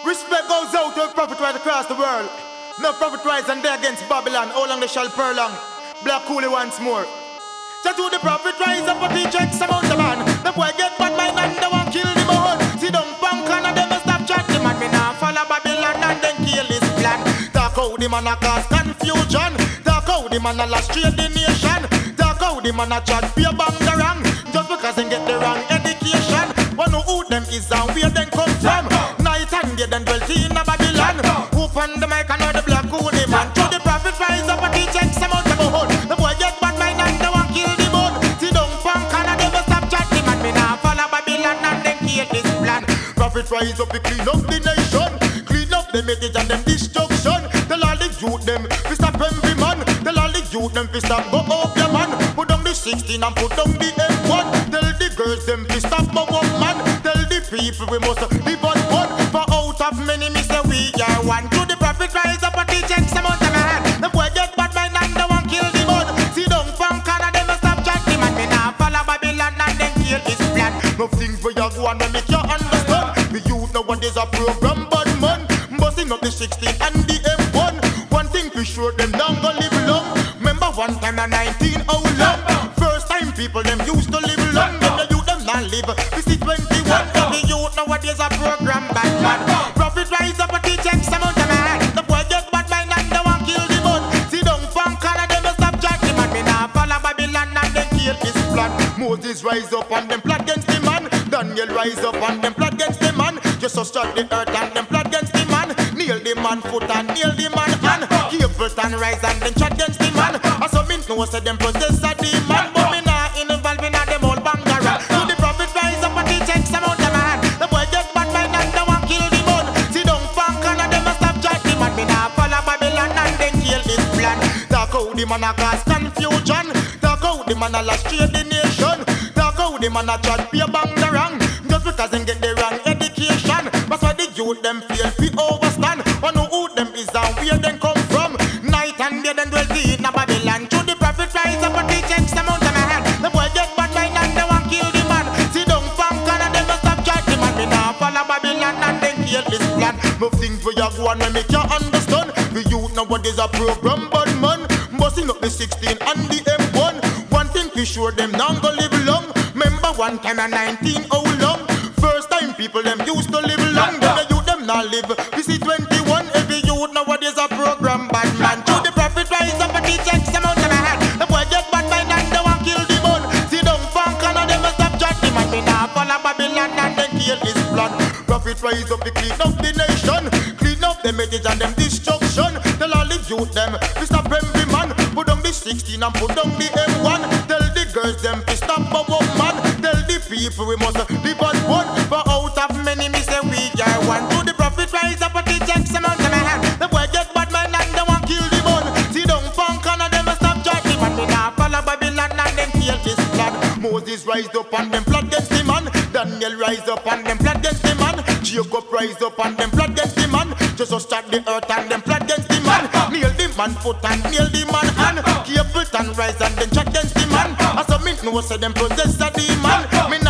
Respect goes out to prophet right across the world. No prophet rise and they against Babylon. How long they shall prolong. Black Coolie once more. So to the prophet rise up and he checks amount of man. The boy get bad mind and they want kill the bone. See them punk and them stop chat the man. Me now follow Babylon and then kill his plan. Talk how the man a cause confusion. Talk how the man a last trade the nation. Talk how the man a chat fear bang the wrong. Just because they get the wrong education. One who them is and where them come from. Night and day them dwell in a Babylon. Open the mic and know the Black Coolie man. To the prophet rise up and he checks amount of bone. The boy get bad mind and they want kill the bone. See them punk and they never stop chat the man. Me now follow Babylon and then kill this plan. Prophet rise up to clean up the nation. Clean up the message and them destruction. Tell all the youth them fi stop envy man. Tell all the youth them fi stop go up your man. Put down the 16 and put down the M1. Tell the girls them fi stop go up man. Tell the people we must live on one. For out of many me say we are one. To the prophet rise up and he checks some out of man. The boy get bad mind and they want kill the bud. See down punk and they must stop chat the man. Me now follow Babylon and then kill his plan. No things where you go and they make you understand. The youth nowadays a program bad man. Busting up the 16 and the M1. One thing for sure them down go live long. Remember one time at 19 how long. First time people them used to live long. Then the youth them not live. This is 21. The youth nowadays a program bad man. Prophet rise up and he checks some out of man. The boy get bad mind and they want kill the bud. See down punk and they must stop chat the man. Me now follow Babylon and then kill his plan. Moses rise up and them plot against the man. Daniel rise up and them plot against the man. Just so struck the earth and them plot against the man. Kneel the man foot and kneel the man hand. Capleton rise and then chat against the man. I so me know say them possess a demon. But me not involved in a them all bangara. So the prophet rise up and he checks some out of man. The boy get bad mind and they want kill the bud. See down punk and they must stop chat the man. Me now follow Babylon and then kill this plan. Talk how the man a cause confusion. Talk how the man a last trade the nation. Talk how the man a chat fear bang the wrong. Just because them get the wrong education. That's why the youth them feel fi overstand. One who them is and where them come from. Night and day them dwell in a Babylon. To the prophet rise up and he checks some out of man. The boy get bad mind and they want kill the man. See down punk and they must stop chat the man. Me now follow Babylon and then kill this plan. No things where you go and make you understand. The youth nowadays a program bad man. Busting up the 16 and the M1. One thing for sure them now go live long. Remember one time at 19 how long. First time people them used to live long. Then the youth them now live. This is 21. Every youth nowadays a program bad man. To the prophet rise up and he checks some out of man. The boy get bad mind and they want kill the bun. See down punk and they must stop chat the man. Me now follow Babylon and then kill his plan. Prophet rise up to clean up the nation. Clean up the message and them destruction. Tell all the youth them to stop envy man. Put down the 16 and put down the M1. Tell the girls them to stop a man. Tell the people we must live on one. For out of many me say we are one. To the prophet rise up and he checks some out of man. The boy get bad mind and they want kill the bun. See down punk and they must stop chat the man. Me now follow Babylon and them kill this plan. Moses rise up and them plot against the man. Daniel rise up and them plot against the man. Jacob rise up and them plot against the man. Just so start the earth and them plot against the man. Kneel the man foot and kneel the man hand. Capleton rise and then chat against the man. As a me know say them possess a demon. Me